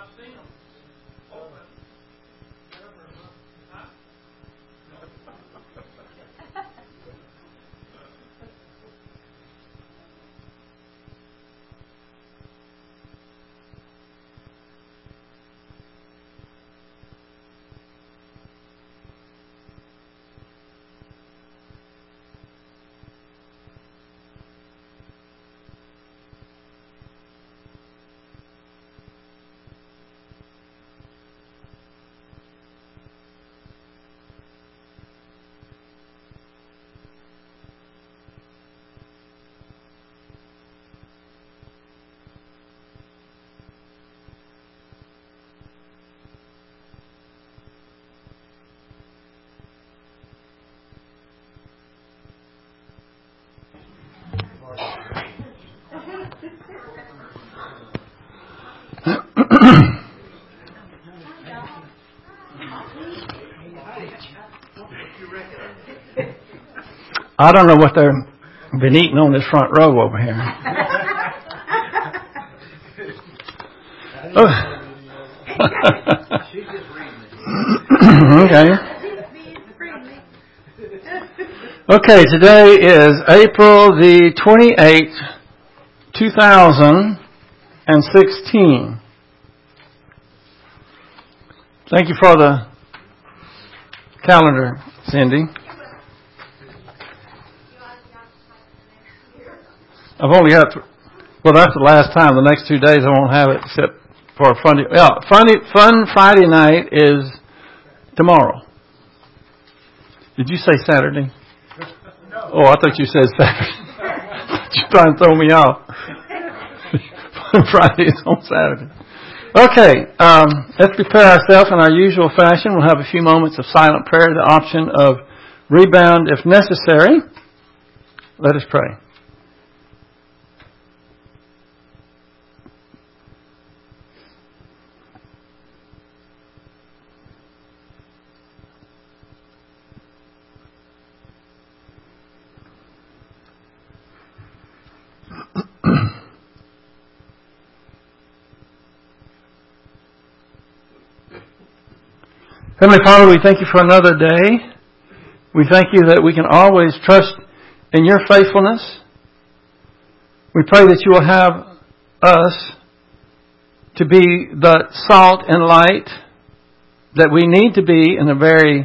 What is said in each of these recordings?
I don't know what they've been eating on this front row over here. Okay, today is April the 28th, 2016. Thank you for the calendar, Cindy. I've only got, that's the last time. The next 2 days I won't have it except for Fun Friday night is tomorrow. Did you say Saturday? No. Oh, I thought you said Saturday. You're trying to throw me off. Fun Friday is on Saturday. Okay, let's prepare ourselves in our usual fashion. We'll have a few moments of silent prayer, the option of rebound if necessary. Let us pray. Heavenly Father, we thank you for another day. We thank you that we can always trust in your faithfulness. We pray that you will have us to be the salt and light that we need to be in a very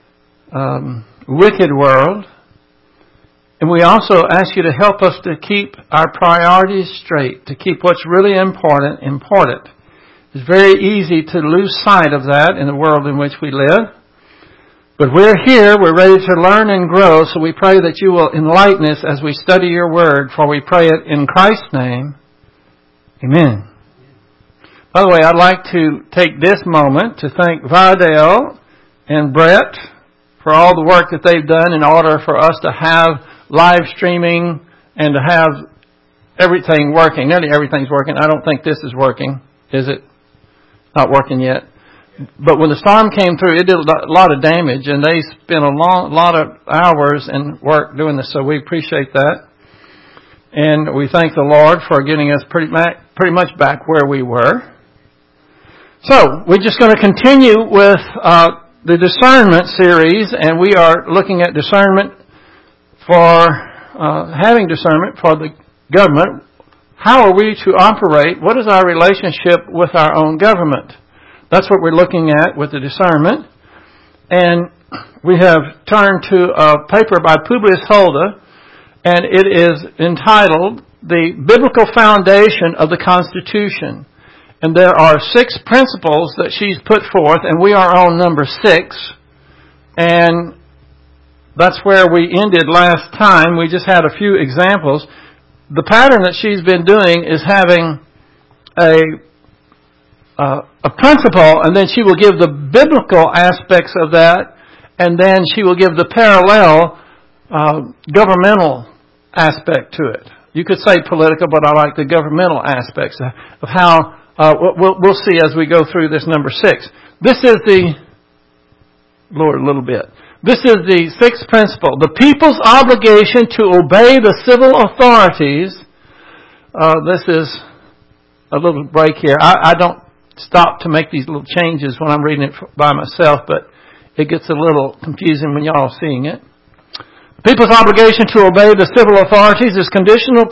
wicked world. And we also ask you to help us to keep our priorities straight, to keep what's really important, important. It's very easy to lose sight of that in the world in which we live. But we're here, we're ready to learn and grow, so we pray that you will enlighten us as we study your word, for we pray it in Christ's name. Amen. By the way, I'd like to take this moment to thank Vardale and Brett for all the work that they've done in order for us to have live streaming and to have everything working. Nearly everything's working. I don't think this is working, is it? Not working yet. But when the storm came through, it did a lot of damage, and they spent a lot of hours and work doing this, so we appreciate that. And we thank the Lord for getting us pretty much back where we were. So, we're just going to continue with the discernment series, and we are looking at discernment for having discernment for the government. How are we to operate? What is our relationship with our own government? That's what we're looking at with the discernment. And we have turned to a paper by Publius Hulda, and it is entitled The Biblical Foundation of the Constitution. And there are 6 principles that she's put forth, and we are on number 6. And that's where we ended last time. We just had a few examples. The pattern that she's been doing is having a principle, and then she will give the biblical aspects of that, and then she will give the parallel governmental aspect to it. You could say political, but I like the governmental aspects of how we'll see as we go through this number 6. This is the lower a little bit. This is the 6th principle. The people's obligation to obey the civil authorities. This is a little break here. I don't stop to make these little changes when I'm reading it by myself, but it gets a little confusing when y'all are seeing it. People's obligation to obey the civil authorities is conditional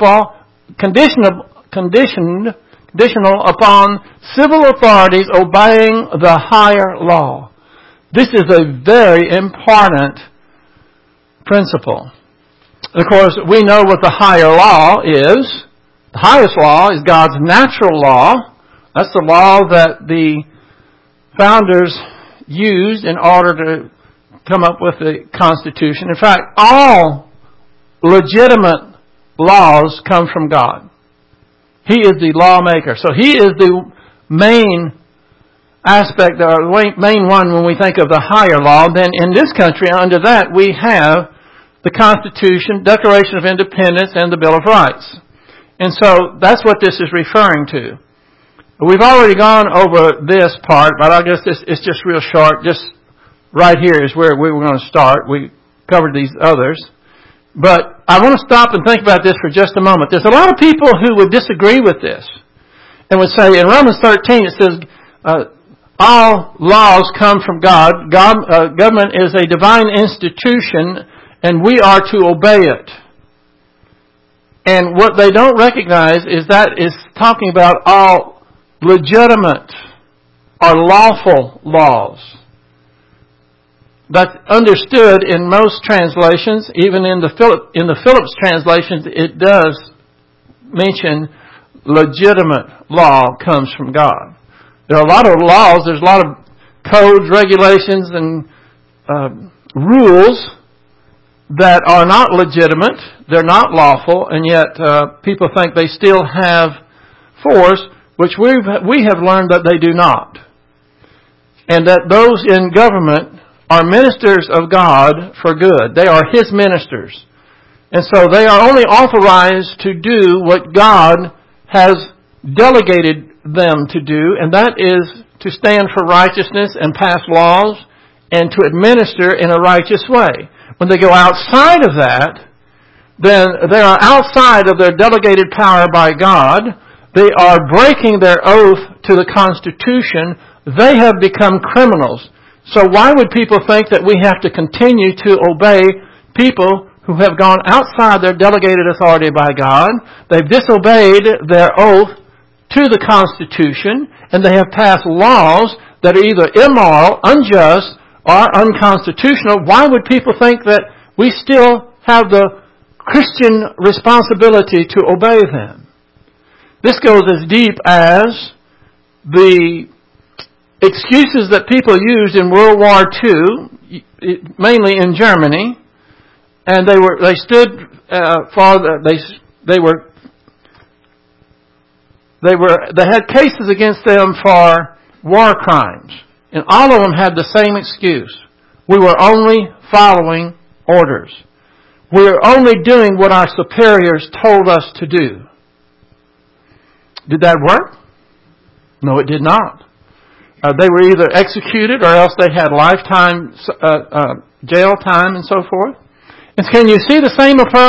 upon civil authorities obeying the higher law. This is a very important principle. Of course, we know what the higher law is. The highest law is God's natural law. That's the law that the founders used in order to come up with the Constitution. In fact, all legitimate laws come from God. He is the lawmaker. So He is the main aspect, or main one when we think of the higher law. Then in this country, under that, we have the Constitution, Declaration of Independence, and the Bill of Rights. And so that's what this is referring to. We've already gone over this part, but I guess it's just real short. Just right here is where we were going to start. We covered these others. But I want to stop and think about this for just a moment. There's a lot of people who would disagree with this and would say, in Romans 13 it says, all laws come from God. Government is a divine institution and we are to obey it. And what they don't recognize is that is talking about all legitimate or lawful laws. That's understood in most translations. Even in the Phillips translations, it does mention legitimate law comes from God. There are a lot of laws. There's a lot of codes, regulations, and rules that are not legitimate. They're not lawful, and yet people think they still have force, which we have learned that they do not. And that those in government are ministers of God for good. They are His ministers. And so they are only authorized to do what God has delegated them to do, and that is to stand for righteousness and pass laws and to administer in a righteous way. When they go outside of that, then they are outside of their delegated power by God. They are breaking their oath to the Constitution. They have become criminals. So why would people think that we have to continue to obey people who have gone outside their delegated authority by God? They've disobeyed their oath to the Constitution, and they have passed laws that are either immoral, unjust, or unconstitutional. Why would people think that we still have the Christian responsibility to obey them? This goes as deep as the excuses that people used in World War II, mainly in Germany, and they had cases against them for war crimes, and all of them had the same excuse: we were only following orders. We were only doing what our superiors told us to do. Did that work? No, it did not. They were either executed or else they had lifetime jail time and so forth. And can you see the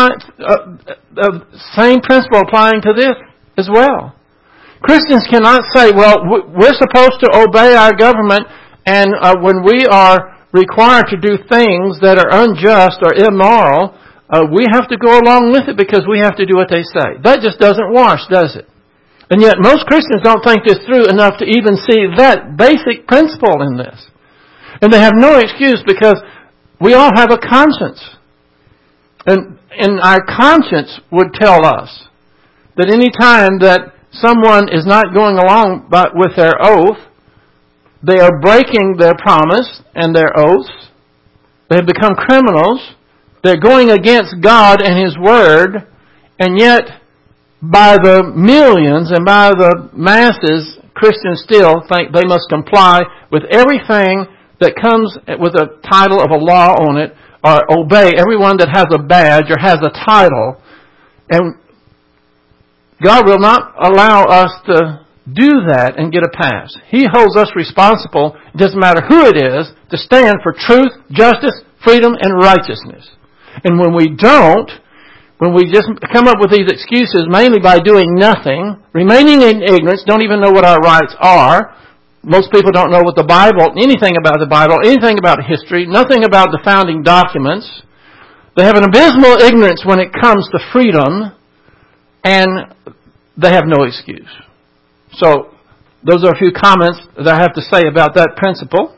same principle applying to this as well? Christians cannot say, well, we're supposed to obey our government, and when we are required to do things that are unjust or immoral, we have to go along with it because we have to do what they say. That just doesn't wash, does it? And yet most Christians don't think this through enough to even see that basic principle in this. And they have no excuse because we all have a conscience. And our conscience would tell us that any time that someone is not going along with their oath, they are breaking their promise and their oaths. They have become criminals. They're going against God and His Word, and yet by the millions and by the masses, Christians still think they must comply with everything that comes with a title of a law on it, or obey everyone that has a badge or has a title. And God will not allow us to do that and get a pass. He holds us responsible, it doesn't matter who it is, to stand for truth, justice, freedom, and righteousness. And when we don't, when we just come up with these excuses mainly by doing nothing, remaining in ignorance, don't even know what our rights are, Most people don't know what the Bible, anything about the Bible, anything about history, nothing about the founding documents. They have an abysmal ignorance when it comes to freedom, and they have no excuse. So, those are a few comments that I have to say about that principle.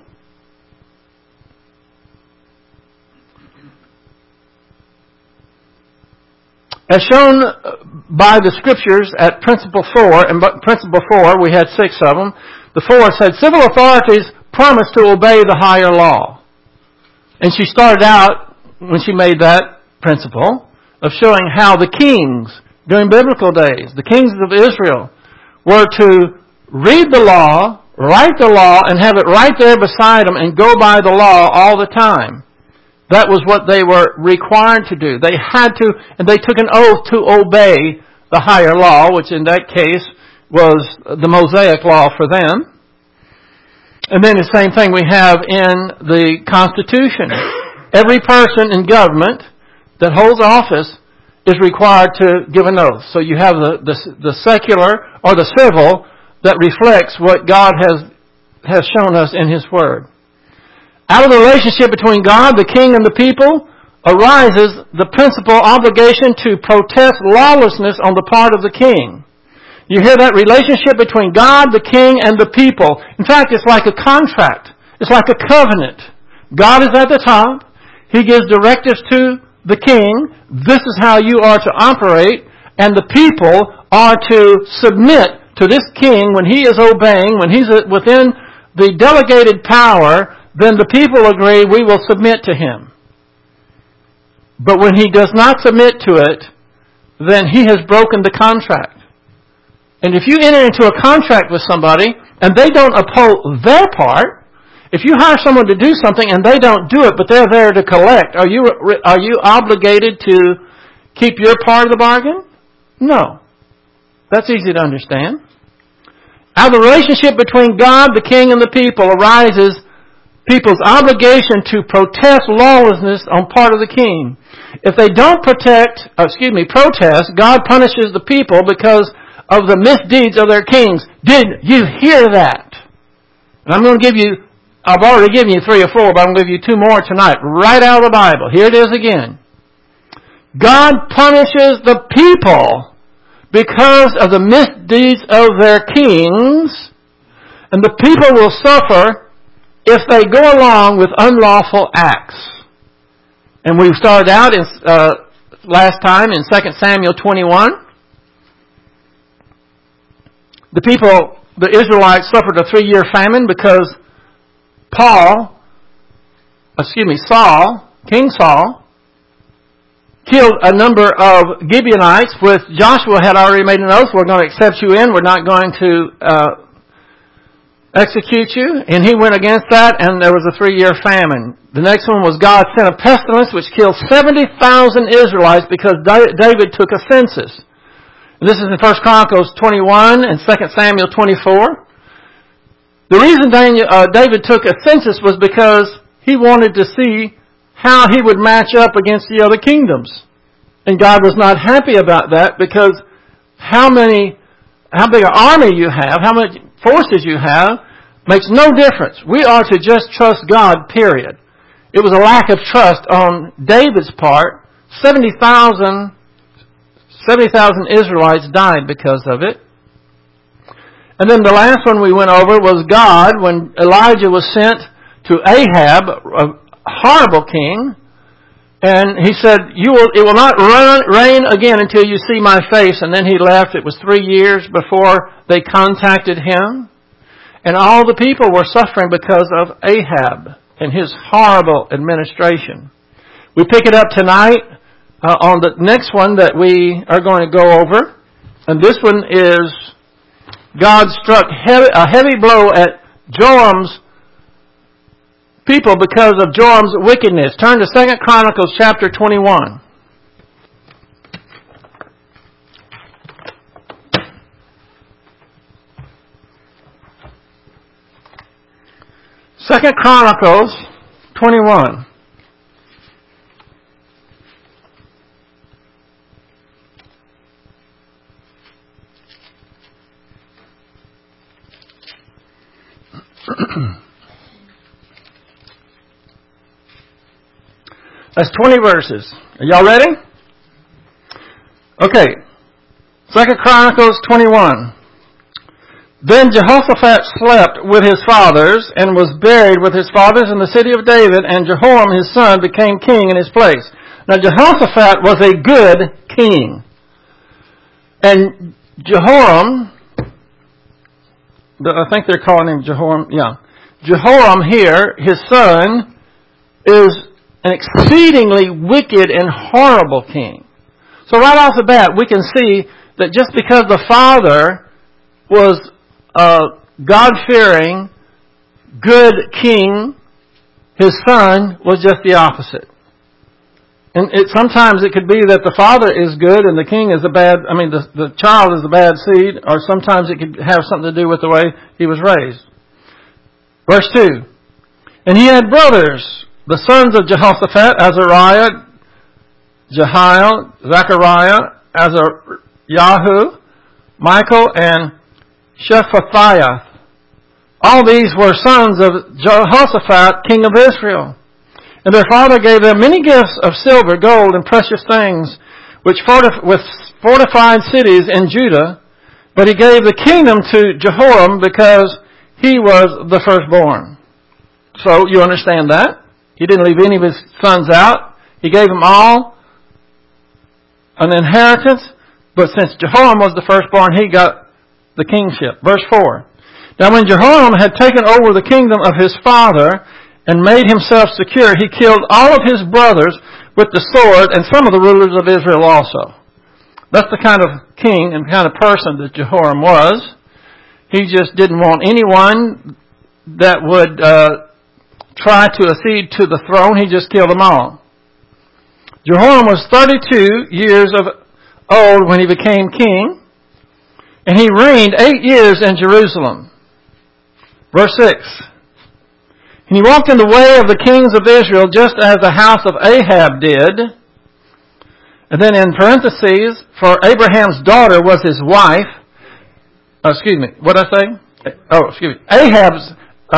As shown by the scriptures at Principle 4, and Principle 4, we had 6 of them. The 4 said, civil authorities promise to obey the higher law. And she started out, when she made that principle, of showing how the kings, during biblical days, the kings of Israel, were to read the law, write the law, and have it right there beside them and go by the law all the time. That was what they were required to do. They had to, and they took an oath to obey the higher law, which in that case was the Mosaic law for them. And then the same thing we have in the Constitution. Every person in government that holds office is required to give an oath. So you have the secular or the civil that reflects what God has shown us in His Word. Out of the relationship between God, the king, and the people arises the principal obligation to protest lawlessness on the part of the king. You hear that relationship between God, the king, and the people. In fact, it's like a contract. It's like a covenant. God is at the top. He gives directives to the king. This is how you are to operate. And the people are to submit to this king when he is obeying, when he's within the delegated power. Then the people agree, we will submit to him. But when he does not submit to it, then he has broken the contract. And if you enter into a contract with somebody and they don't uphold their part, if you hire someone to do something and they don't do it, but they're there to collect, are you obligated to keep your part of the bargain? No. That's easy to understand. Out of the relationship between God, the king, and the people arises people's obligation to protest lawlessness on part of the king. If they don't protest, God punishes the people because of the misdeeds of their kings. Did you hear that? And I've already given you 3 or 4, but I'm going to give you 2 more tonight, right out of the Bible. Here it is again. God punishes the people because of the misdeeds of their kings, and the people will suffer if they go along with unlawful acts. And we started out last time in 2 Samuel 21. The Israelites suffered a 3-year famine because King Saul, killed a number of Gibeonites, with Joshua had already made an oath, we're going to accept you in, we're not going to execute you. And he went against that, and there was a 3-year famine. The next one was God sent a pestilence which killed 70,000 Israelites because David took a census. And this is in 1 Chronicles 21 and 2 Samuel 24. The reason David took a census was because he wanted to see how he would match up against the other kingdoms. And God was not happy about that because how big an army you have, how much forces you have, makes no difference. We are to just trust God, period. It was a lack of trust on David's part. 70,000 Israelites died because of it. And then the last one we went over was God, when Elijah was sent to Ahab, a horrible king, and he said, it will not rain again until you see my face. And then he left. It was 3 years before they contacted him. And all the people were suffering because of Ahab and his horrible administration. We pick it up tonight on the next one that we are going to go over. And this one is God struck a heavy blow at Joram's people because of Joram's wickedness. Turn to 2 Chronicles chapter 21. 2 Chronicles 21. That's 20 verses. Are y'all ready? Okay. 2 Chronicles 21. Then Jehoshaphat slept with his fathers and was buried with his fathers in the city of David, and Jehoram his son became king in his place. Now Jehoshaphat was a good king. And Jehoram, I think they're calling him Jehoram, yeah. Jehoram here, his son, is an exceedingly wicked and horrible king. So right off the bat, we can see that just because the father was a God-fearing, good king, his son was just the opposite. And sometimes it could be that the father is good and the king is the child is the bad seed, or sometimes it could have something to do with the way he was raised. Verse 2. And he had brothers, the sons of Jehoshaphat, Azariah, Jehiel, Zechariah, Azariah, Michael, and Shephatiah. All these were sons of Jehoshaphat, king of Israel. And their father gave them many gifts of silver, gold, and precious things, with fortified cities in Judah. But he gave the kingdom to Jehoram because he was the firstborn. So you understand that. He didn't leave any of his sons out. He gave them all an inheritance. But since Jehoram was the firstborn, he got the kingship. Verse 4. Now when Jehoram had taken over the kingdom of his father and made himself secure, he killed all of his brothers with the sword and some of the rulers of Israel also. That's the kind of king and kind of person that Jehoram was. He just didn't want anyone that would try to accede to the throne. He just killed them all. Jehoram was 32 years old when he became king, and he reigned 8 years in Jerusalem. Verse 6. And he walked in the way of the kings of Israel just as the house of Ahab did. And then in parentheses, for Abraham's daughter was his wife. What did I say? Ahab's,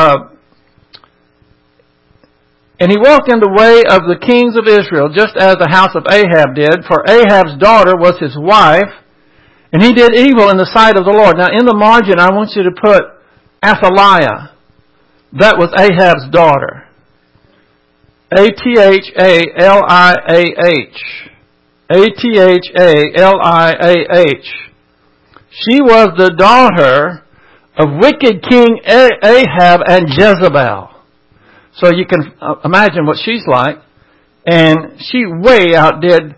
and he walked in the way of the kings of Israel just as the house of Ahab did. For Ahab's daughter was his wife. And he did evil in the sight of the Lord. Now in the margin, I want you to put Athaliah. That was Ahab's daughter. Athaliah. Athaliah. She was the daughter of wicked King Ahab and Jezebel. So you can imagine what she's like. And she way outdid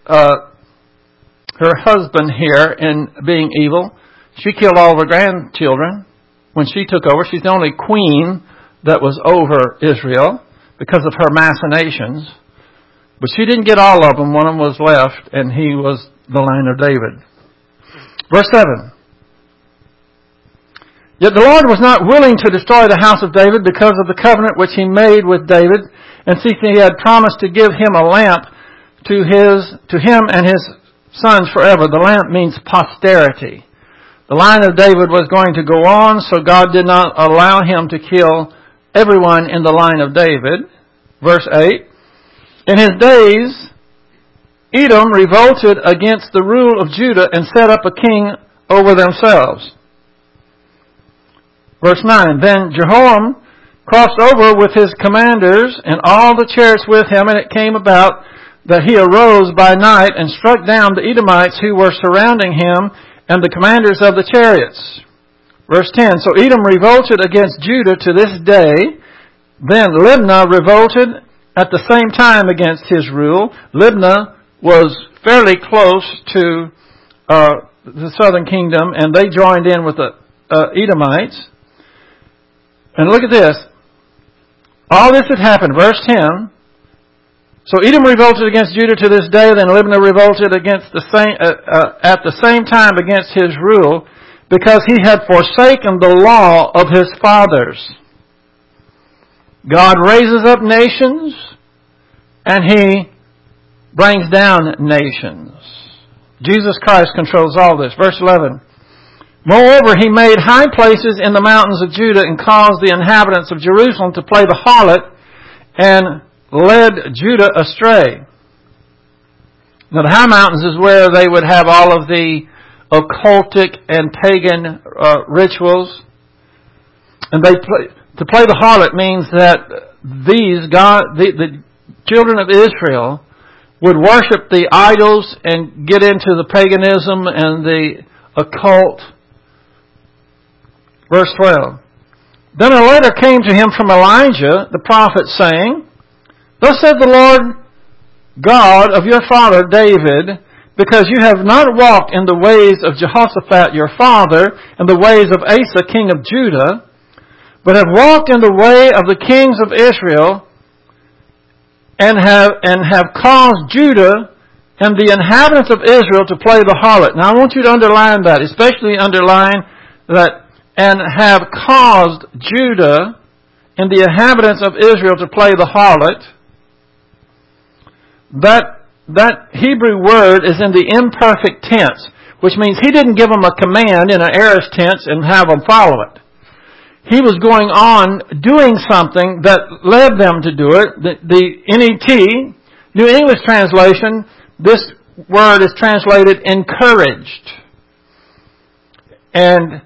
her husband here in being evil. She killed all of her grandchildren. When she took over, she's the only queen that was over Israel because of her machinations. But she didn't get all of them. One of them was left, and he was the line of David. Verse 7. Yet the Lord was not willing to destroy the house of David because of the covenant which he made with David, and since he had promised to give him a lamp to him and his sons forever. The lamp means posterity. The line of David was going to go on, so God did not allow him to kill everyone in the line of David. Verse 8. In his days, Edom revolted against the rule of Judah and set up a king over themselves. Verse 9. Then Jehoram crossed over with his commanders and all the chariots with him, and it came about that he arose by night and struck down the Edomites who were surrounding him and the commanders of the chariots. Verse 10, so Edom revolted against Judah to this day. Then Libnah revolted at the same time against his rule. Libnah was fairly close to the southern kingdom, and they joined in with the Edomites. And look at this. All this had happened. Verse 10, so Edom revolted against Judah to this day, then Libnah revolted against at the same time against his rule, because he had forsaken the law of his fathers. God raises up nations, and he brings down nations. Jesus Christ controls all this. Verse 11. Moreover, he made high places in the mountains of Judah and caused the inhabitants of Jerusalem to play the harlot and led Judah astray. Now the high mountains is where they would have all of the occultic and pagan rituals. And to play the harlot means that the children of Israel would worship the idols and get into the paganism and the occult. Verse 12. Then a letter came to him from Elijah, the prophet, saying, Thus said the Lord God of your father David, because you have not walked in the ways of Jehoshaphat your father, and the ways of Asa king of Judah, but have walked in the way of the kings of Israel, and have caused Judah and the inhabitants of Israel to play the harlot. Now I want you to underline that, especially underline that, and have caused Judah and the inhabitants of Israel to play the harlot. That Hebrew word is in the imperfect tense, which means he didn't give them a command in an aorist tense and have them follow it. He was going on doing something that led them to do it. The NET, New English Translation, this word is translated encouraged. And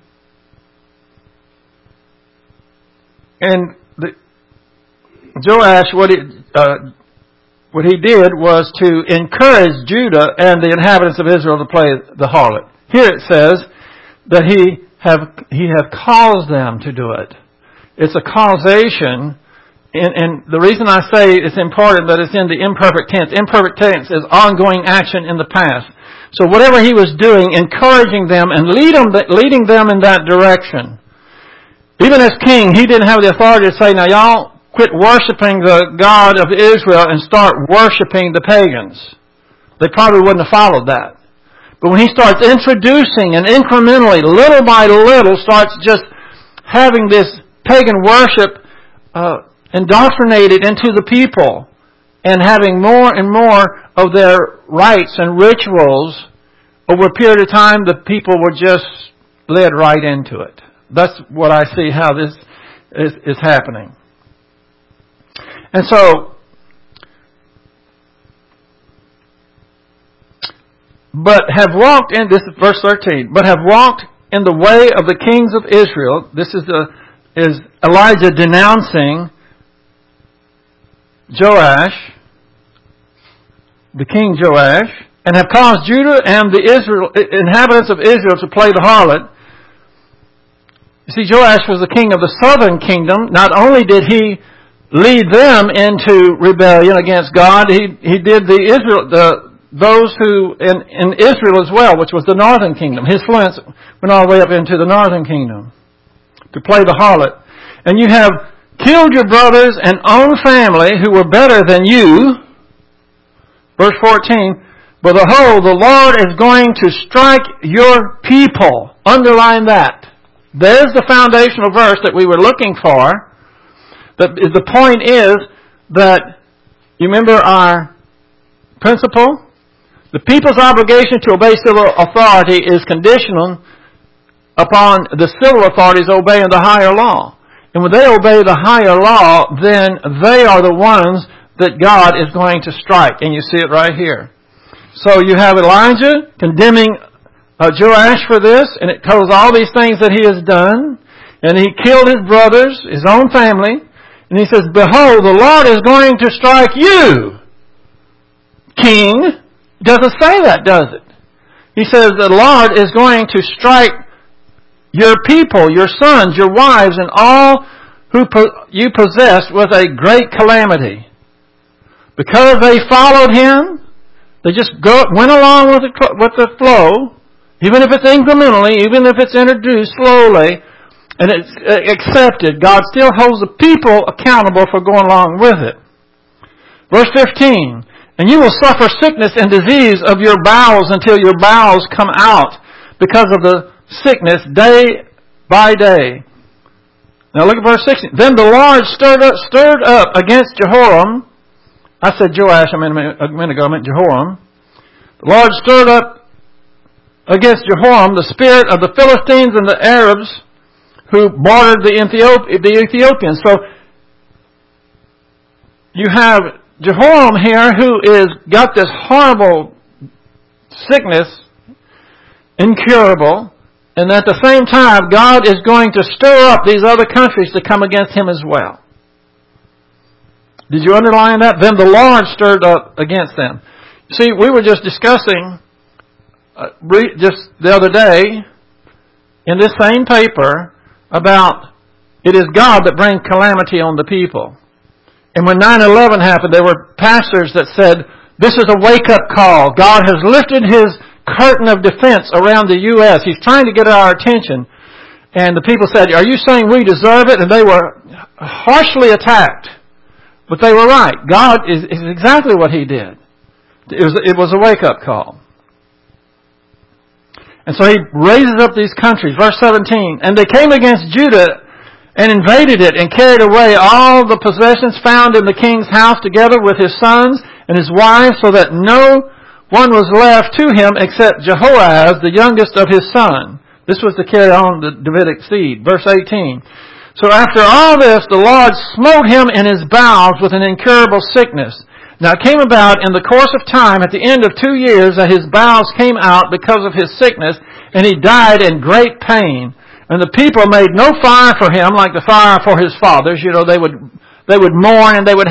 Joash, what he did was to encourage Judah and the inhabitants of Israel to play the harlot. Here it says that he have caused them to do it. It's a causation, and the reason I say it's important that it's in the imperfect tense. Imperfect tense is ongoing action in the past. So whatever he was doing, encouraging them and leading them in that direction. Even as king, he didn't have the authority to say, now y'all quit worshiping the God of Israel and start worshiping the pagans. They probably wouldn't have followed that. But when he starts introducing and incrementally, little by little, starts just having this pagan worship indoctrinated into the people and having more and more of their rites and rituals, over a period of time, the people were just led right into it. That's what I see how this is happening. And so, but have walked in, this is verse 13, but have walked in the way of the kings of Israel. This is Elijah denouncing Joash, the king Joash, and have caused Judah and the inhabitants of Israel to play the harlot. You see, Joash was the king of the southern kingdom. Not only did he lead them into rebellion against God, he did those who in Israel as well, which was the northern kingdom. His influence went all the way up into the northern kingdom to play the harlot. And you have killed your brothers and own family who were better than you. Verse 14, but behold, the Lord is going to strike your people. Underline that. There's the foundational verse that we were looking for. The point is that, you remember our principle? The people's obligation to obey civil authority is conditional upon the civil authorities obeying the higher law. And when they obey the higher law, then they are the ones that God is going to strike. And you see it right here. So you have Elijah condemning Joash for this, and it covers all these things that he has done. And he killed his brothers, his own family. And he says, behold, the Lord is going to strike you, king. It doesn't say that, does it? He says the Lord is going to strike your people, your sons, your wives, and all who you possess with a great calamity. Because they followed him, they just went along with the flow, even if it's incrementally, even if it's introduced slowly, and it's accepted, God still holds the people accountable for going along with it. Verse 15, and you will suffer sickness and disease of your bowels until your bowels come out because of the sickness day by day. Now look at verse 16. Then the Lord stirred up against Jehoram. I said Joash a minute ago, I meant Jehoram. The Lord stirred up against Jehoram the spirit of the Philistines and the Arabs who bordered the Ethiopians. So you have Jehoram here who is got this horrible sickness, incurable, and at the same time God is going to stir up these other countries to come against him as well. Did you underline that? Then the Lord stirred up against them. See, we were just discussing just the other day in this same paper about it is God that brings calamity on the people. And when 9/11 happened, there were pastors that said, this is a wake-up call. God has lifted His curtain of defense around the U.S. He's trying to get our attention. And the people said, are you saying we deserve it? And they were harshly attacked. But they were right. God is exactly what He did. It was a wake-up call. And so He raises up these countries. Verse 17, and they came against Judah and invaded it and carried away all the possessions found in the king's house together with his sons and his wives, so that no one was left to him except Jehoahaz, the youngest of his son. This was to carry on the Davidic seed. Verse 18. So after all this, the Lord smote him in his bowels with an incurable sickness. Now it came about in the course of time, at the end of 2 years, that his bowels came out because of his sickness, and he died in great pain. And the people made no fire for him like the fire for his fathers. You know, they would mourn, and we'd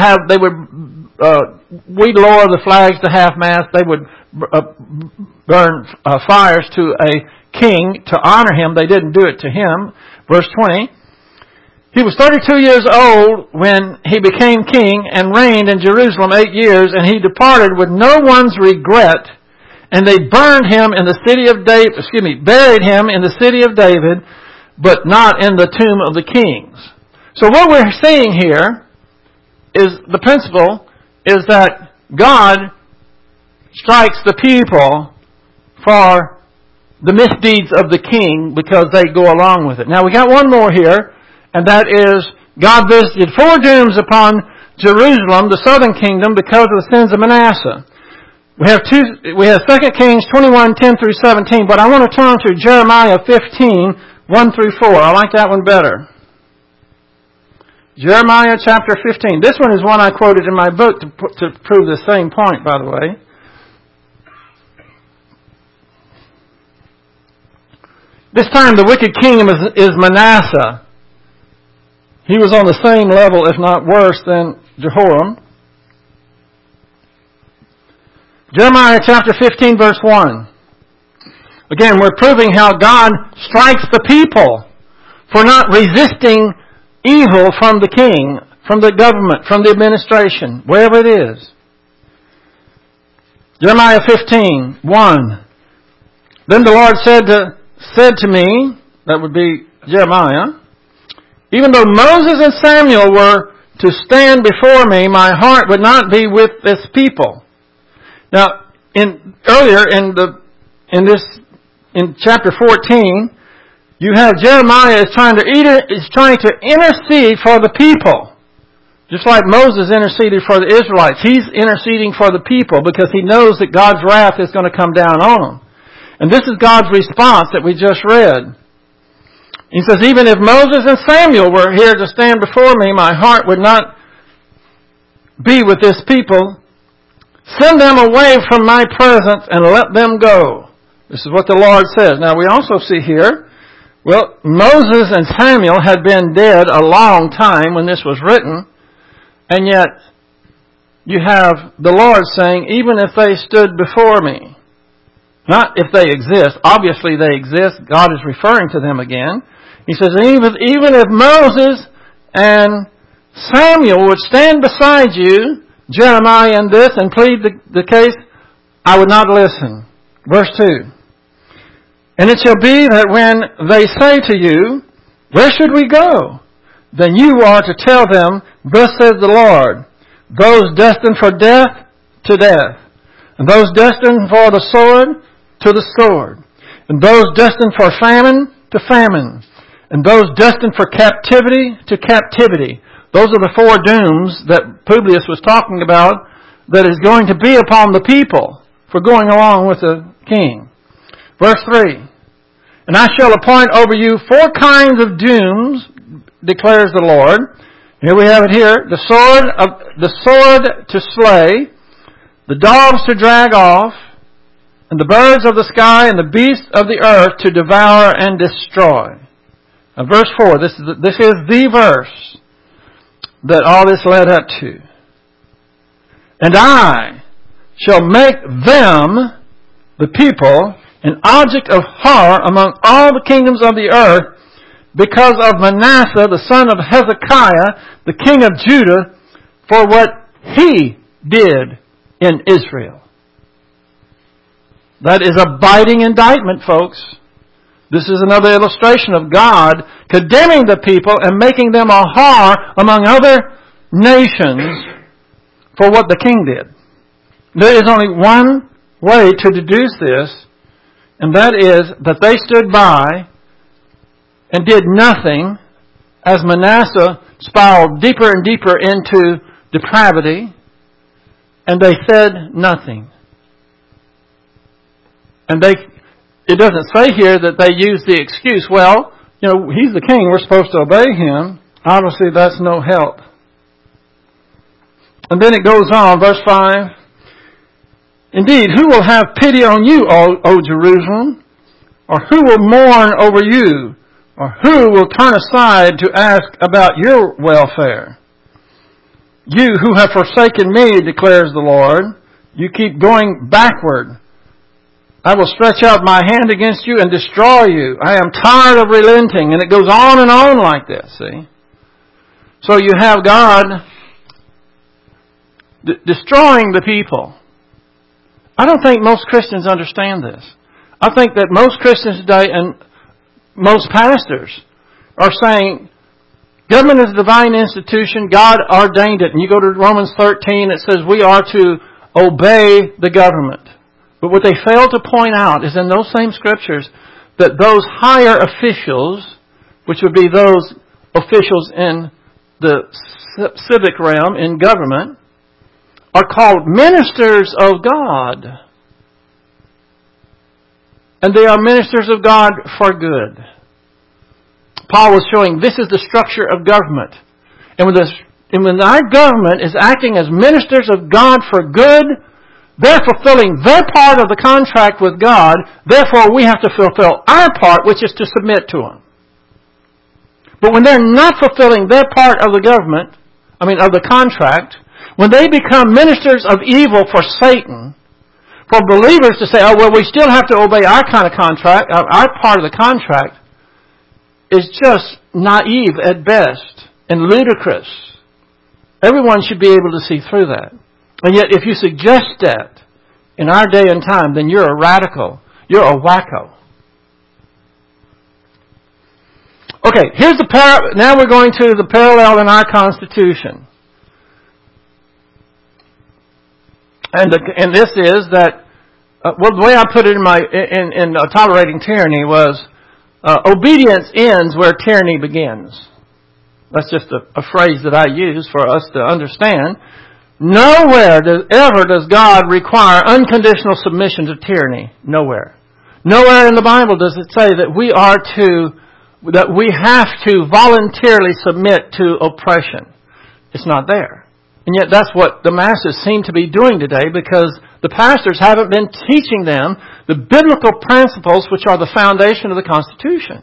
lower the flags to half-mast. They would burn fires to a king to honor him. They didn't do it to him. Verse 20. He was 32 years old when he became king and reigned in Jerusalem 8 years, and he departed with no one's regret, and they burned him in the city of David, buried him in the city of David, but not in the tomb of the kings. So what we're seeing here is the principle is that God strikes the people for the misdeeds of the king because they go along with it. Now we got one more here, and that is God visited 4 dooms upon Jerusalem, the southern kingdom, because of the sins of Manasseh. We have 2 Kings 21:10 through 17, but I want to turn to Jeremiah 15:1 through 4. I like that one better. Jeremiah chapter 15. This one is one I quoted in my book to prove the same point, by the way. This time the wicked king is Manasseh. He was on the same level, if not worse, than Jehoram. Jeremiah chapter 15, verse 1. Again, we're proving how God strikes the people for not resisting evil from the king, from the government, from the administration, wherever it is. Jeremiah 15:1. Then the Lord said to me, that would be Jeremiah, even though Moses and Samuel were to stand before me, my heart would not be with this people. Now, earlier in chapter 14, you have Jeremiah is trying to intercede for the people. Just like Moses interceded for the Israelites. He's interceding for the people because he knows that God's wrath is going to come down on them. And this is God's response that we just read. He says, even if Moses and Samuel were here to stand before me, my heart would not be with this people. Send them away from my presence and let them go. This is what the Lord says. Now we also see here, well, Moses and Samuel had been dead a long time when this was written, and yet you have the Lord saying, even if they stood before me, not if they exist, obviously they exist, God is referring to them again. He says, even if Moses and Samuel would stand beside you, Jeremiah in this, and plead the case, I would not listen. Verse 2. And it shall be that when they say to you, where should we go? Then you are to tell them, thus says the Lord, those destined for death, to death. And those destined for the sword, to the sword. And those destined for famine, to famine. And those destined for captivity, to captivity. Those are the 4 dooms that Publius was talking about that is going to be upon the people for going along with the king. Verse 3. And I shall appoint over you 4 kinds of dooms, declares the Lord. Here we have it here. The sword to slay, the dogs to drag off, and the birds of the sky and the beasts of the earth to devour and destroy. Now, verse 4, this is the verse that all this led up to. And I shall make them, the people, an object of horror among all the kingdoms of the earth because of Manasseh, the son of Hezekiah, the king of Judah, for what he did in Israel. That is a biting indictment, folks. This is another illustration of God condemning the people and making them a horror among other nations for what the king did. There is only one way to deduce this, and that is that they stood by and did nothing as Manasseh spiraled deeper and deeper into depravity, and they said nothing. And it doesn't say here that they used the excuse, well, he's the king, we're supposed to obey him. Obviously, that's no help. And then it goes on, verse 5. Indeed, who will have pity on you, O Jerusalem? Or who will mourn over you? Or who will turn aside to ask about your welfare? You who have forsaken me, declares the Lord, you keep going backward. I will stretch out my hand against you and destroy you. I am tired of relenting. And it goes on and on like this, see? So you have God destroying the people. I don't think most Christians understand this. I think that most Christians today and most pastors are saying, government is a divine institution, God ordained it. And you go to Romans 13, it says we are to obey the government. But what they fail to point out is in those same scriptures that those higher officials, which would be those officials in the civic realm, in government, are called ministers of God. And they are ministers of God for good. Paul was showing this is the structure of government. And when our government is acting as ministers of God for good, they're fulfilling their part of the contract with God. Therefore, we have to fulfill our part, which is to submit to Him. But when they're not fulfilling their part of the of the contract, when they become ministers of evil for Satan, for believers to say, oh, well, we still have to obey our kind of contract, our part of the contract, is just naive at best and ludicrous. Everyone should be able to see through that. And yet, if you suggest that in our day and time, then you're a radical. You're a wacko. Okay, now we're going to the parallel in our Constitution. And this is that, the way I put it in tolerating tyranny was, obedience ends where tyranny begins. That's just a phrase that I use for us to understand. Nowhere does God require unconditional submission to tyranny. Nowhere. Nowhere in the Bible does it say that we have to voluntarily submit to oppression. It's not there. And yet that's what the masses seem to be doing today because the pastors haven't been teaching them the biblical principles which are the foundation of the Constitution.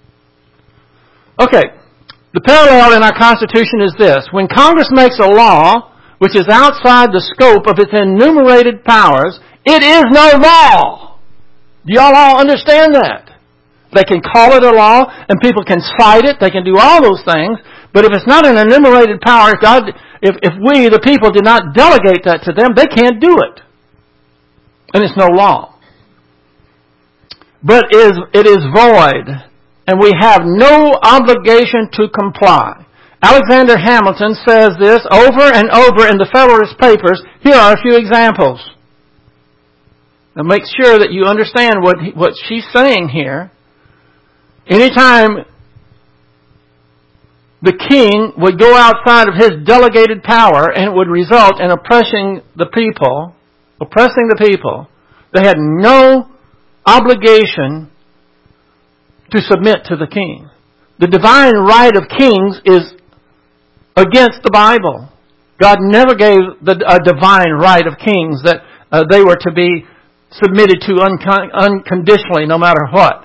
Okay, the parallel in our Constitution is this. When Congress makes a law which is outside the scope of its enumerated powers, it is no law. Do y'all all understand that? They can call it a law, and people can cite it, they can do all those things, but if it's not an enumerated power, if we, the people, did not delegate that to them, they can't do it. And it's no law. But it is void, and we have no obligation to comply. Alexander Hamilton says this over and over in the Federalist Papers. Here are a few examples. Now make sure that you understand what she's saying here. Anytime the king would go outside of his delegated power and it would result in oppressing the people, they had no obligation to submit to the king. The divine right of kings is against the Bible. God never gave a divine right of kings that they were to be submitted to unconditionally no matter what.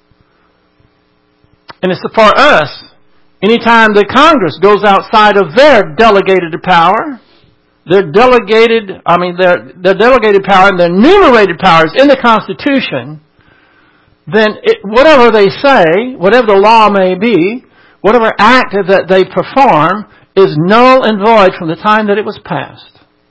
And it's for us, anytime the Congress goes outside of their delegated power, their delegated power and their enumerated powers in the Constitution, then whatever they say, whatever the law may be, whatever act that they perform is null and void from the time that it was passed.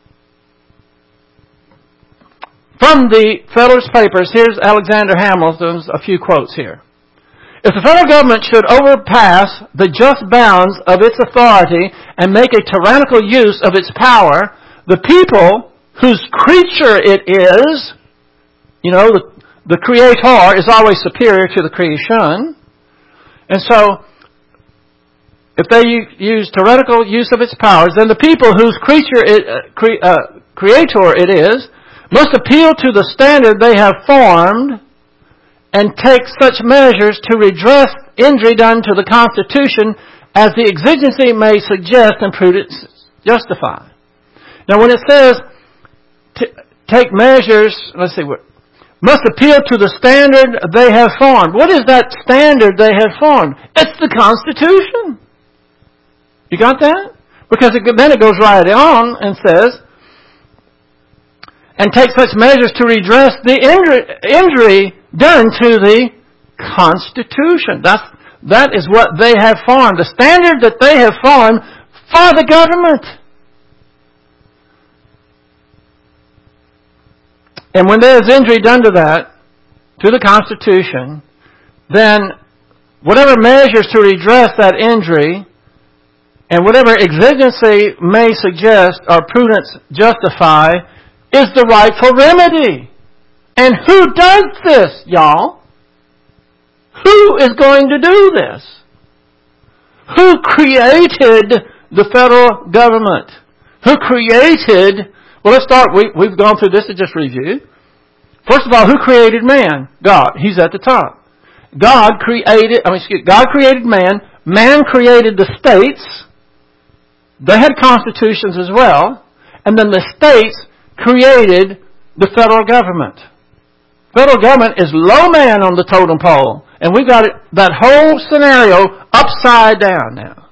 From the Federalist Papers, here's Alexander Hamilton's a few quotes here. If the federal government should overpass the just bounds of its authority and make a tyrannical use of its power, the people whose creature it is, the creator is always superior to the creation. And so, if they use tyrannical use of its powers, then the people whose creator it is must appeal to the standard they have formed and take such measures to redress injury done to the Constitution as the exigency may suggest and prudence justify. Now when it says take measures, must appeal to the standard they have formed. What is that standard they have formed? It's the Constitution. You got that? Because then it goes right on and says, and take such measures to redress the injury done to the Constitution. That is what they have formed. The standard that they have formed for the government. And when there is injury done to the Constitution, then whatever measures to redress that injury and whatever exigency may suggest or prudence justify is the rightful remedy. And who does this, y'all? Who is going to do this? Who created the federal government? Who created... Well, let's start. We've gone through this to just review. First of all, who created man? God. He's at the top. God created man. Man created the states. They had constitutions as well. And then the states created the federal government. Federal government is low man on the totem pole. And we've got that whole scenario upside down now.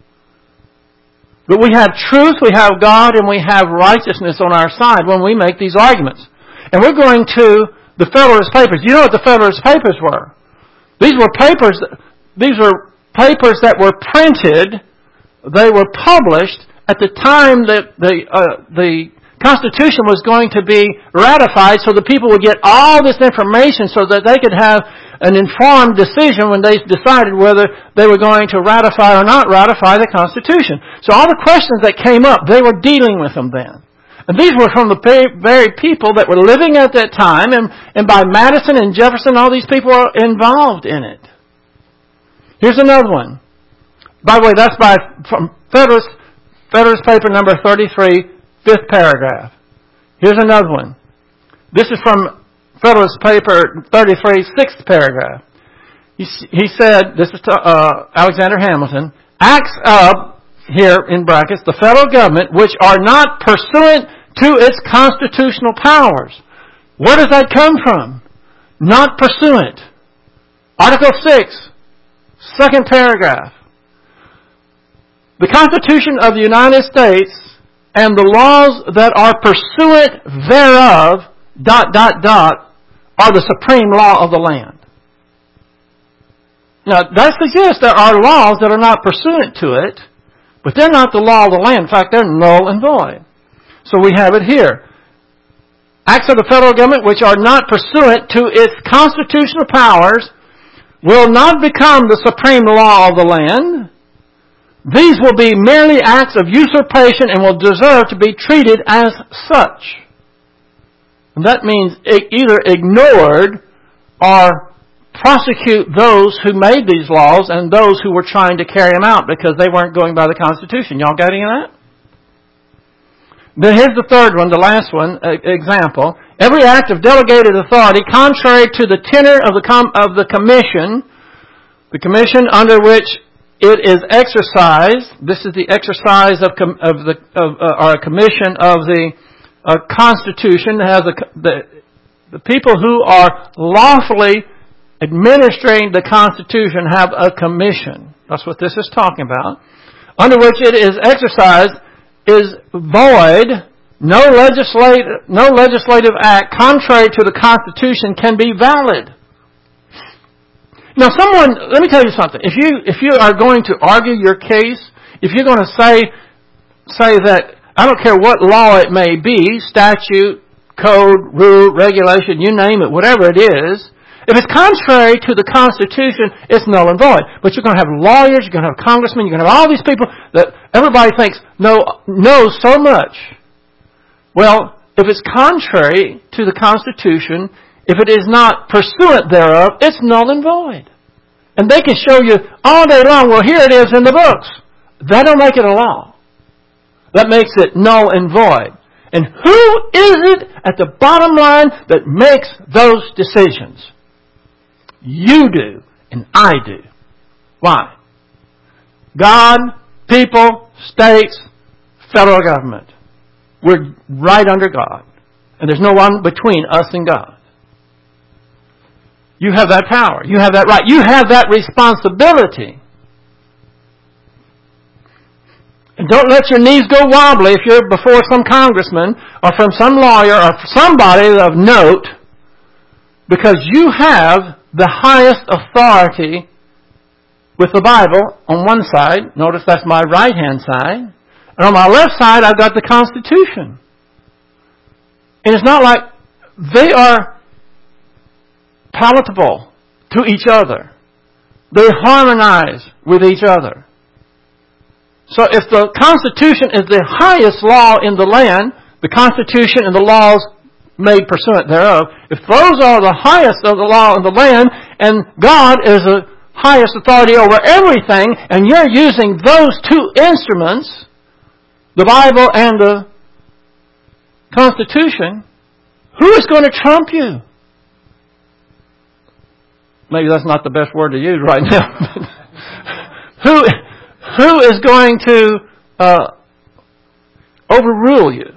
But we have truth, we have God, and we have righteousness on our side when we make these arguments. And we're going to the Federalist Papers. You know what the Federalist Papers were? These were papers that were printed. They were published at the time that the Constitution was going to be ratified, so the people would get all this information so that they could have an informed decision when they decided whether they were going to ratify or not ratify the Constitution. So all the questions that came up, they were dealing with them then. And these were from the very people that were living at that time, and by Madison and Jefferson, all these people are involved in it. Here's another one. By the way, that's from Federalist Paper number 33, 5th paragraph. Here's another one. This is from Federalist Paper 33, 6th paragraph. He said, this is to Alexander Hamilton, acts of, here in brackets, the federal government which are not pursuant to its constitutional powers. Where does that come from? Not pursuant. Article 6, 2nd paragraph. The Constitution of the United States and the laws that are pursuant thereof, ... are the supreme law of the land. Now, that suggests there are laws that are not pursuant to it, but they're not the law of the land. In fact, they're null and void. So we have it here. Acts of the federal government which are not pursuant to its constitutional powers will not become the supreme law of the land. These will be merely acts of usurpation and will deserve to be treated as such. And that means either ignored or prosecute those who made these laws and those who were trying to carry them out because they weren't going by the Constitution. Y'all got any of that? Then here's the third one, the last one, example. every act of delegated authority contrary to the tenor of the commission under which it is exercised. This is the exercise or a commission of the Constitution. Has the people who are lawfully administering the Constitution have a commission. That's what this is talking about. Under which it is exercised is void. No legislative act contrary to the Constitution can be valid. Now let me tell you something. If you are going to argue your case, if you're going to say that, I don't care what law it may be, statute, code, rule, regulation, you name it, whatever it is, if it's contrary to the Constitution, it's null and void. But you're going to have lawyers, you're going to have congressmen, you're going to have all these people that everybody thinks know so much. Well, if it's contrary to the Constitution, if it is not pursuant thereof, it's null and void. And they can show you all day long, well, here it is in the books. That don't make it a law. That makes it null and void. And who is it at the bottom line that makes those decisions? You do, and I do. Why? God, people, states, federal government. We're right under God. And there's no one between us and God. You have that power. You have that right. You have that responsibility. And don't let your knees go wobbly if you're before some congressman or from some lawyer or somebody of note, because you have the highest authority with the Bible on one side. Notice that's my right-hand side. And on my left side, I've got the Constitution. And it's not like they are palatable to each other. They harmonize with each other. So if the Constitution is the highest law in the land, the Constitution and the laws made pursuant thereof, if those are the highest of the law in the land, and God is the highest authority over everything, and you're using those two instruments, the Bible and the Constitution, who is going to trump you? Maybe that's not the best word to use right now. Who is going to overrule you?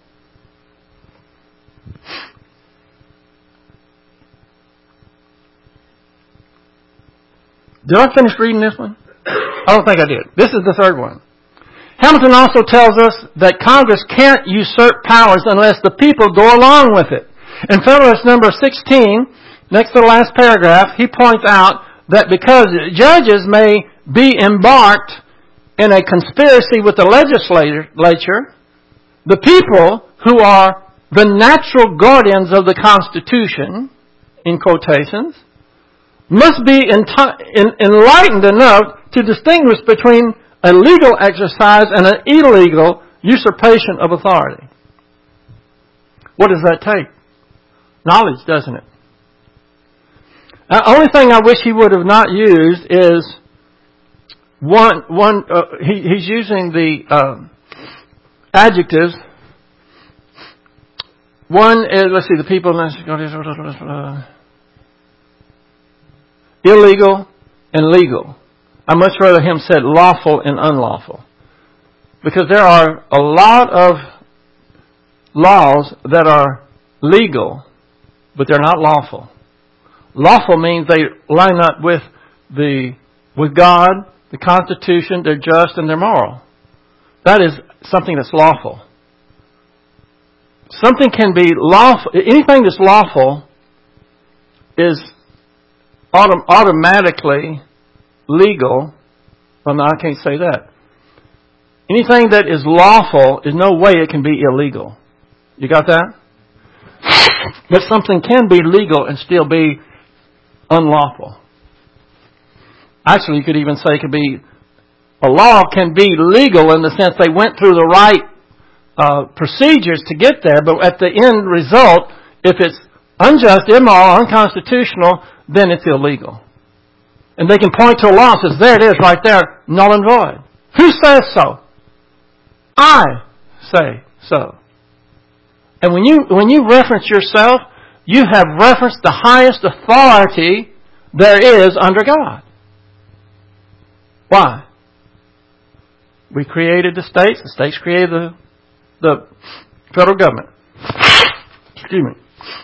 Did I finish reading this one? I don't think I did. This is the third one. Hamilton also tells us that Congress can't usurp powers unless the people go along with it. In Federalist number 16, next to the last paragraph, he points out that because judges may be embarked in a conspiracy with the legislature, the people who are the natural guardians of the Constitution, in quotations, must be enlightened enough to distinguish between a legal exercise and an illegal usurpation of authority. What does that take? Knowledge, doesn't it? The only thing I wish he would have not used is he's using the adjectives. One is, let's see, the people, illegal and legal. I'd much rather him said lawful and unlawful. Because there are a lot of laws that are legal, but they're not lawful. Lawful means they line up with God, the Constitution, they're just and they're moral. That is something that's lawful. Something can be lawful. Anything that's lawful is automatically legal. Well, no, I can't say that. Anything that is lawful, is no way it can be illegal. You got that? But something can be legal and still be unlawful. Actually, you could even say a law can be legal in the sense they went through the right procedures to get there, but at the end result, if it's unjust, immoral, unconstitutional, then it's illegal. And they can point to a law and says, there it is right there, null and void. Who says so? I say so. And when you reference yourself, you have referenced the highest authority there is under God. Why? We created the states created the federal government. Excuse me.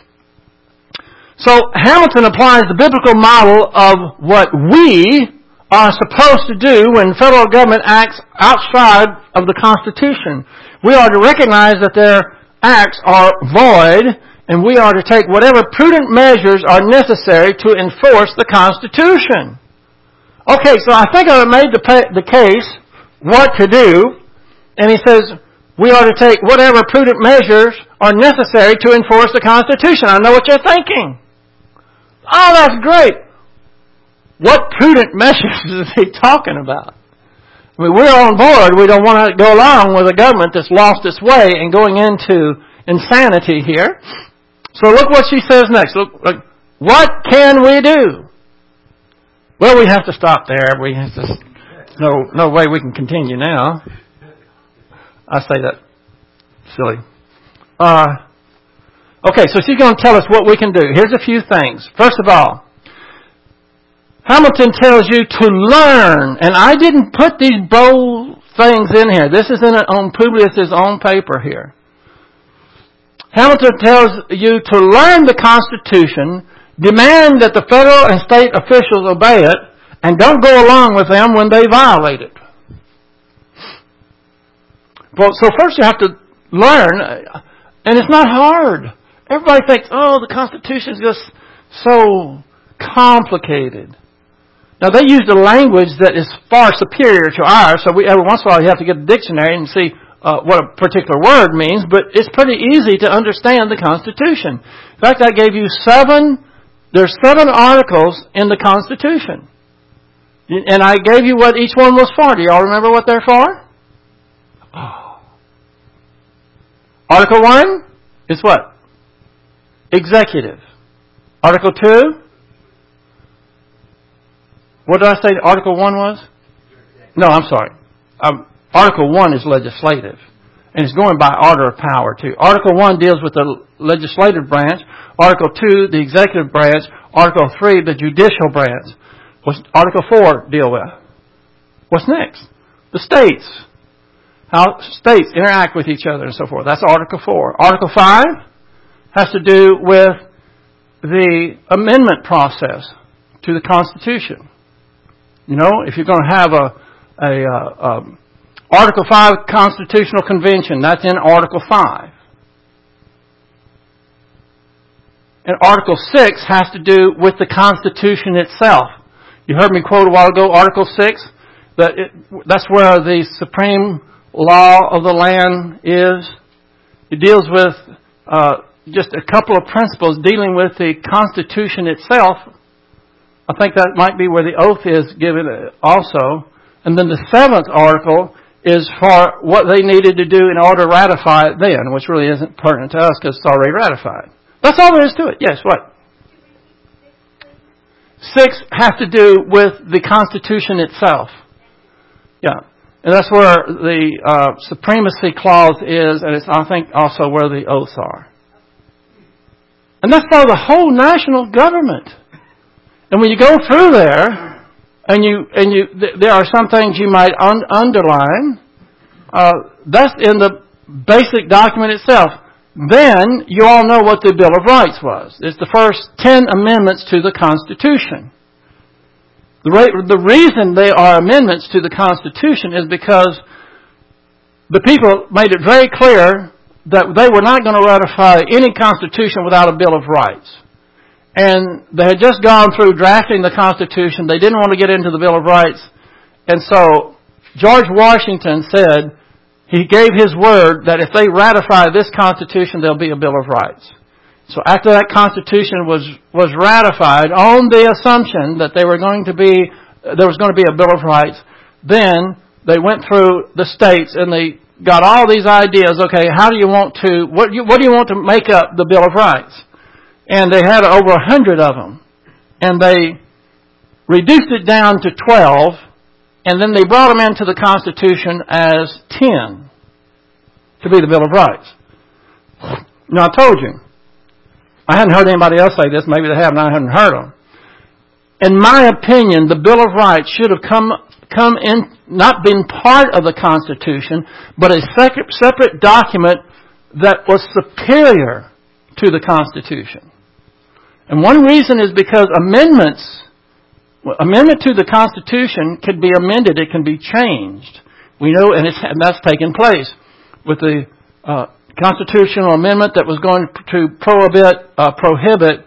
So Hamilton applies the biblical model of what we are supposed to do when federal government acts outside of the Constitution. We are to recognize that their acts are void, and we are to take whatever prudent measures are necessary to enforce the Constitution. Okay, so I think I made the case what to do, and he says we are to take whatever prudent measures are necessary to enforce the Constitution. I know what you're thinking. Oh, that's great. What prudent measures is he talking about? I mean, we're on board. We don't want to go along with a government that's lost its way and going into insanity here. So look what she says next. Look, what can we do? Well, we have to stop there. We have to, no way we can continue now. I say that silly. Okay, so she's going to tell us what we can do. Here's a few things. First of all, Hamilton tells you to learn, and I didn't put these bold things in here. This is on Publius's own paper here. Hamilton tells you to learn the Constitution, demand that the federal and state officials obey it, and don't go along with them when they violate it. Well, so first you have to learn, and it's not hard. Everybody thinks, oh, the Constitution is just so complicated. Now, they use the language that is far superior to ours, so every once in a while you have to get a dictionary and see what a particular word means, but it's pretty easy to understand the Constitution. In fact, I gave you there's 7 articles in the Constitution. And I gave you what each one was for. Do you all remember what they're for? Oh. Article 1 is what? Executive. Article 2? What did I say Article 1 was? No, I'm sorry. Article 1 is legislative. And it's going by order of power, too. Article 1 deals with the legislative branch. Article 2, the executive branch. Article 3, the judicial branch. What's Article 4 deal with? What's next? The states. How states interact with each other and so forth. That's Article 4. Article 5 has to do with the amendment process to the Constitution. You know, if you're going to have a Article 5 Constitutional Convention, that's in Article 5. And Article 6 has to do with the Constitution itself. You heard me quote a while ago, Article 6, that's where the supreme law of the land is. It deals with just a couple of principles dealing with the Constitution itself. I think that might be where the oath is given also. And then the 7th article is for what they needed to do in order to ratify it then, which really isn't pertinent to us because it's already ratified. That's all there is to it. Yes, what? 6 has to do with the Constitution itself. Yeah. And that's where the supremacy clause is, and it's, I think, also where the oaths are. And that's for the whole national government. And when you go through there, there are some things you might underline. That's in the basic document itself. Then you all know what the Bill of Rights was. It's the first 10 amendments to the Constitution. The reason they are amendments to the Constitution is because the people made it very clear that they were not going to ratify any Constitution without a Bill of Rights. And they had just gone through drafting the Constitution. They didn't want to get into the Bill of Rights. And so George Washington said, he gave his word that if they ratify this Constitution, there'll be a Bill of Rights. So after that Constitution was ratified on the assumption that there was going to be a Bill of Rights, then they went through the states and they got all these ideas. Okay, what do you want to make up the Bill of Rights? And they had over 100 of them. And they reduced it down to 12, and then they brought them into the Constitution as 10 to be the Bill of Rights. Now, I told you, I hadn't heard anybody else say this. Maybe they have, and I hadn't heard them. In my opinion, the Bill of Rights should have come in, not been part of the Constitution, but a separate document that was superior to the Constitution. And one reason is because amendment to the Constitution can be amended. It can be changed. We know, and that's taken place with the constitutional amendment that was going to prohibit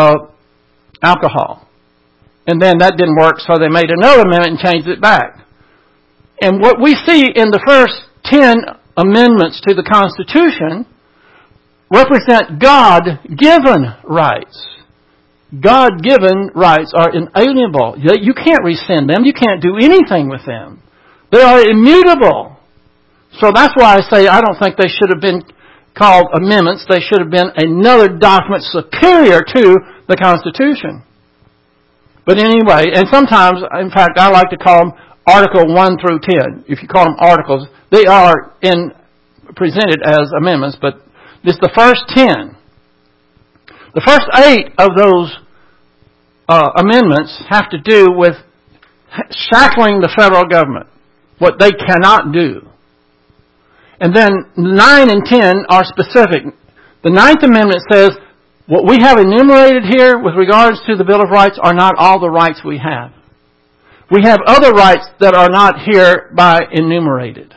alcohol. And then that didn't work, so they made another amendment and changed it back. And what we see in the first 10 amendments to the Constitution represent God-given rights. God-given rights are inalienable. You can't rescind them. You can't do anything with them. They are immutable. So that's why I say I don't think they should have been called amendments. They should have been another document superior to the Constitution. But anyway, and sometimes, in fact, I like to call them Article 1 through 10. If you call them articles, they are presented as amendments, but this is the first 10. The first 8 of those amendments have to do with shackling the federal government, what they cannot do. And then 9 and 10 are specific. The 9th Amendment says, what we have enumerated here with regards to the Bill of Rights are not all the rights we have. We have other rights that are not here by enumerated.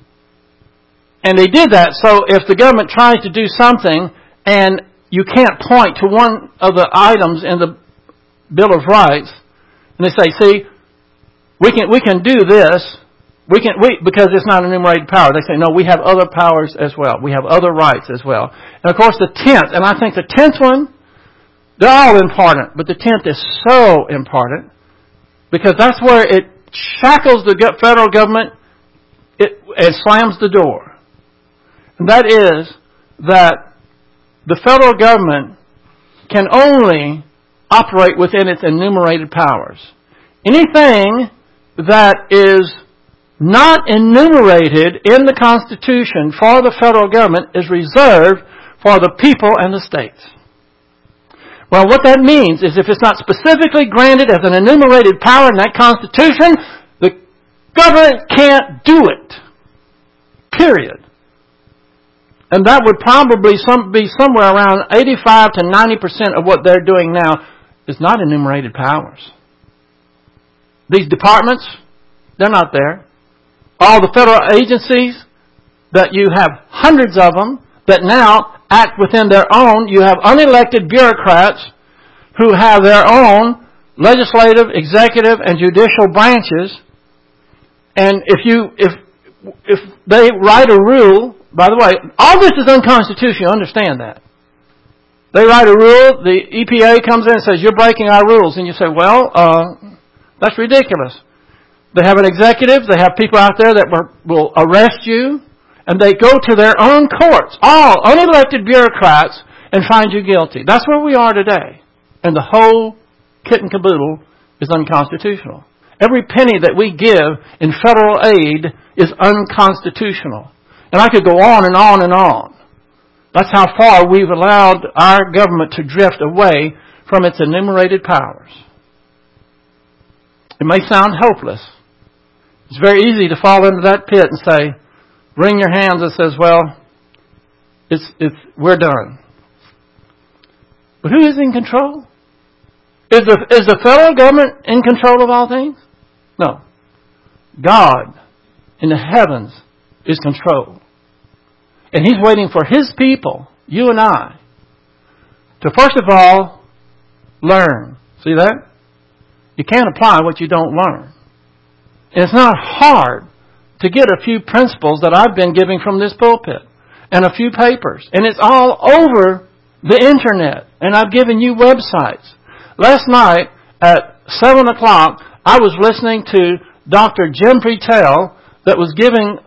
And they did that so if the government tries to do something and you can't point to one of the items in the Bill of Rights, and they say, see, we can do this, because it's not an enumerated power. They say, no, we have other powers as well. We have other rights as well. And of course the 10th, and I think the 10th one, they're all important, but the 10th is so important because that's where it shackles the federal government and slams the door. And that is that the federal government can only operate within its enumerated powers. Anything that is not enumerated in the Constitution for the federal government is reserved for the people and the states. Well, what that means is if it's not specifically granted as an enumerated power in that Constitution, the government can't do it. Period. And that would probably be somewhere around 85 to 90% of what they're doing now is not enumerated powers. These departments, they're not there. All the federal agencies that you have hundreds of them that now act within their own. You have unelected bureaucrats who have their own legislative, executive, and judicial branches. And if they write a rule, by the way, all this is unconstitutional, understand that. They write a rule, the EPA comes in and says, you're breaking our rules. And you say, well, that's ridiculous. They have an executive, they have people out there that will arrest you, and they go to their own courts, all unelected bureaucrats, and find you guilty. That's where we are today. And the whole kit and caboodle is unconstitutional. Every penny that we give in federal aid is unconstitutional. And I could go on and on and on. That's how far we've allowed our government to drift away from its enumerated powers. It may sound hopeless. It's very easy to fall into that pit and say, wring your hands and says, well, we're done. But who is in control? Is the federal government in control of all things? No. God in the heavens is controlled. And He's waiting for His people, you and I, to first of all, learn. See that? You can't apply what you don't learn. And it's not hard to get a few principles that I've been giving from this pulpit and a few papers. And it's all over the internet. And I've given you websites. Last night at 7 o'clock, I was listening to Dr. Jim Pretel that was giving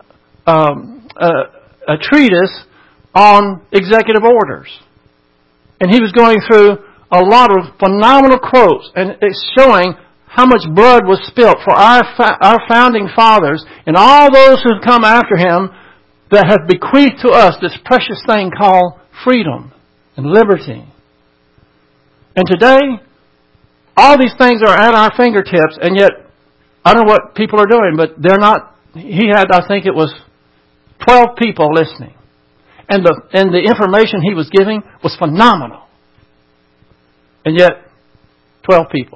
a treatise on executive orders. And he was going through a lot of phenomenal quotes, and it's showing how much blood was spilt for our founding fathers and all those who have come after him that have bequeathed to us this precious thing called freedom and liberty. And today, all these things are at our fingertips, and yet, I don't know what people are doing, but they're not. He had, I think it was 12 people listening. And the information he was giving was phenomenal. And yet, 12 people.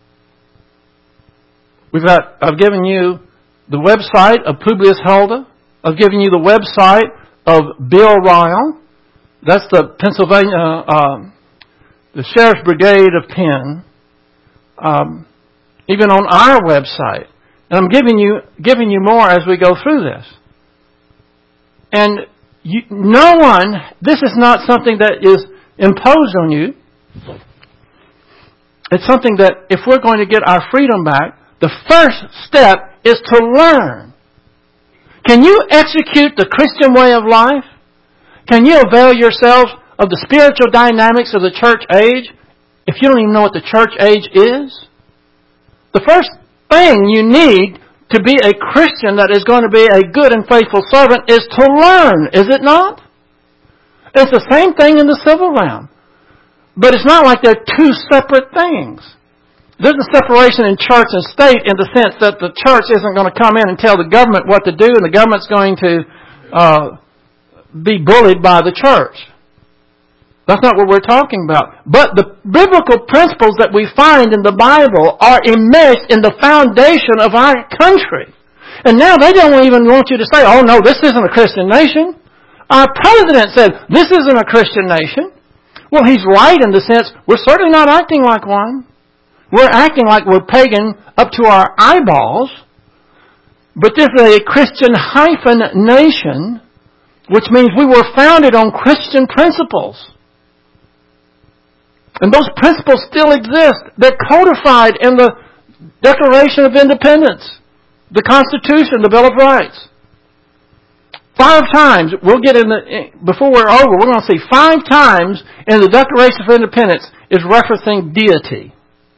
I've given you the website of Publius Hulda. I've given you the website of Bill Ryle. That's the Pennsylvania, the Sheriff's Brigade of Penn. Even on our website. And I'm giving you more as we go through this. And no one, this is not something that is imposed on you. It's something that if we're going to get our freedom back, the first step is to learn. Can you execute the Christian way of life? Can you avail yourselves of the spiritual dynamics of the church age if you don't even know what the church age is? The first thing you need to be a Christian that is going to be a good and faithful servant is to learn, is it not? It's the same thing in the civil realm. But it's not like they're two separate things. There's a separation in church and state in the sense that the church isn't going to come in and tell the government what to do, and the government's going to be bullied by the church. That's not what we're talking about. But the biblical principles that we find in the Bible are enmeshed in the foundation of our country. And now they don't even want you to say, oh no, this isn't a Christian nation. Our president said, this isn't a Christian nation. Well, he's right in the sense, we're certainly not acting like one. We're acting like we're pagan up to our eyeballs. But this is a Christian hyphen nation, which means we were founded on Christian principles. And those principles still exist. They're codified in the Declaration of Independence, the Constitution, the Bill of Rights. 5 times, before we're over, we're going to see 5 times in the Declaration of Independence is referencing deity.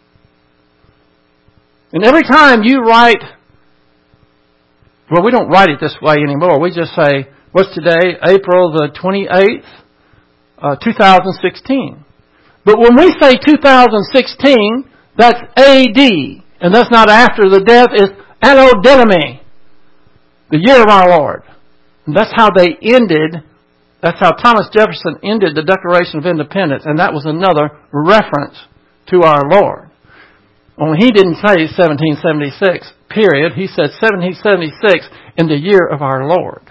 And every time you write, well, we don't write it this way anymore. We just say, what's today? April the 28th, 2016. But when we say 2016, that's A.D. And that's not after the death. It's Anno Domini, the year of our Lord. And that's how they ended, that's how Thomas Jefferson ended the Declaration of Independence. And that was another reference to our Lord. Only he didn't say 1776, period. He said 1776 in the year of our Lord.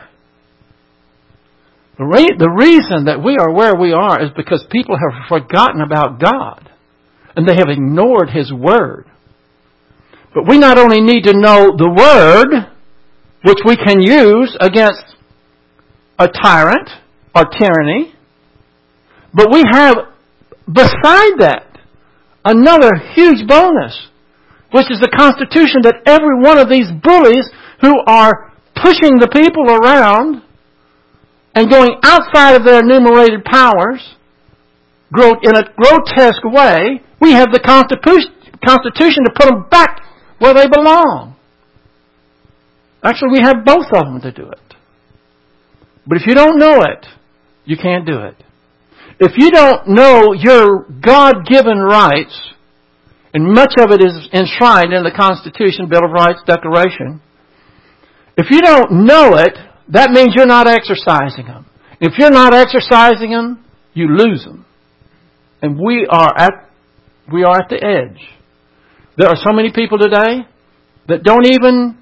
The reason that we are where we are is because people have forgotten about God. And they have ignored His Word. But we not only need to know the Word, which we can use against a tyrant or tyranny, but we have, beside that, another huge bonus, which is the Constitution that every one of these bullies who are pushing the people around and going outside of their enumerated powers in a grotesque way, we have the Constitution to put them back where they belong. Actually, we have both of them to do it. But if you don't know it, you can't do it. If you don't know your God-given rights, and much of it is enshrined in the Constitution, Bill of Rights, Declaration, if you don't know it, that means you're not exercising them. If you're not exercising them, you lose them. And we are at the edge. There are so many people today that don't even,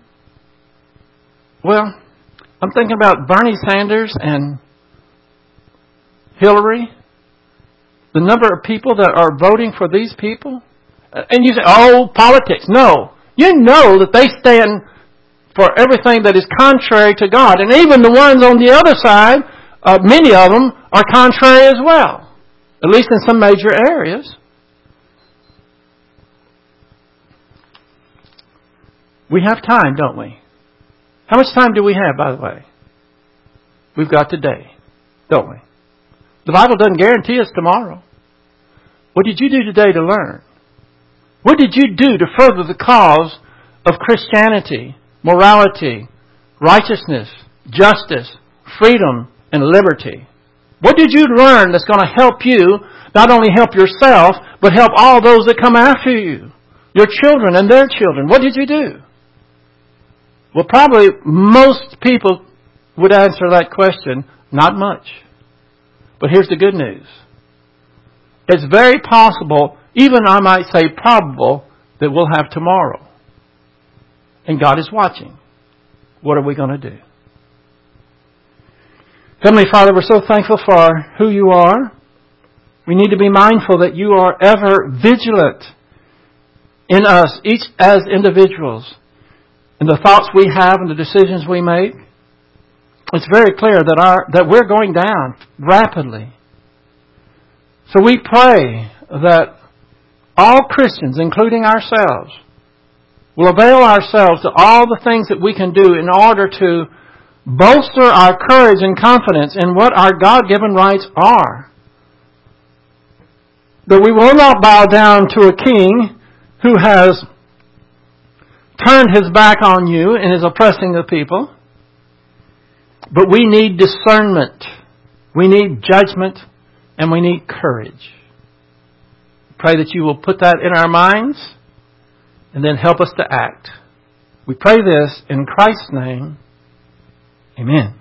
well, I'm thinking about Bernie Sanders and Hillary. The number of people that are voting for these people. And you say, oh, politics. No. You know that they stand for everything that is contrary to God. And even the ones on the other side, many of them are contrary as well. At least in some major areas. We have time, don't we? How much time do we have, by the way? We've got today, don't we? The Bible doesn't guarantee us tomorrow. What did you do today to learn? What did you do to further the cause of Christianity, morality, righteousness, justice, freedom, and liberty? What did you learn that's going to help you, not only help yourself, but help all those that come after you? Your children and their children. What did you do? Well, probably most people would answer that question, not much. But here's the good news. It's very possible, even I might say probable, that we'll have tomorrow. And God is watching. What are we going to do? Heavenly Father, we're so thankful for who you are. We need to be mindful that you are ever vigilant in us, each as individuals, in the thoughts we have and the decisions we make. It's very clear that we're going down rapidly. So we pray that all Christians, including ourselves, will avail ourselves to all the things that we can do in order to bolster our courage and confidence in what our God-given rights are. That we will not bow down to a king who has turned his back on you and is oppressing the people. But we need discernment. We need judgment. And we need courage. Pray that you will put that in our minds and then help us to act. We pray this in Christ's name. Amen.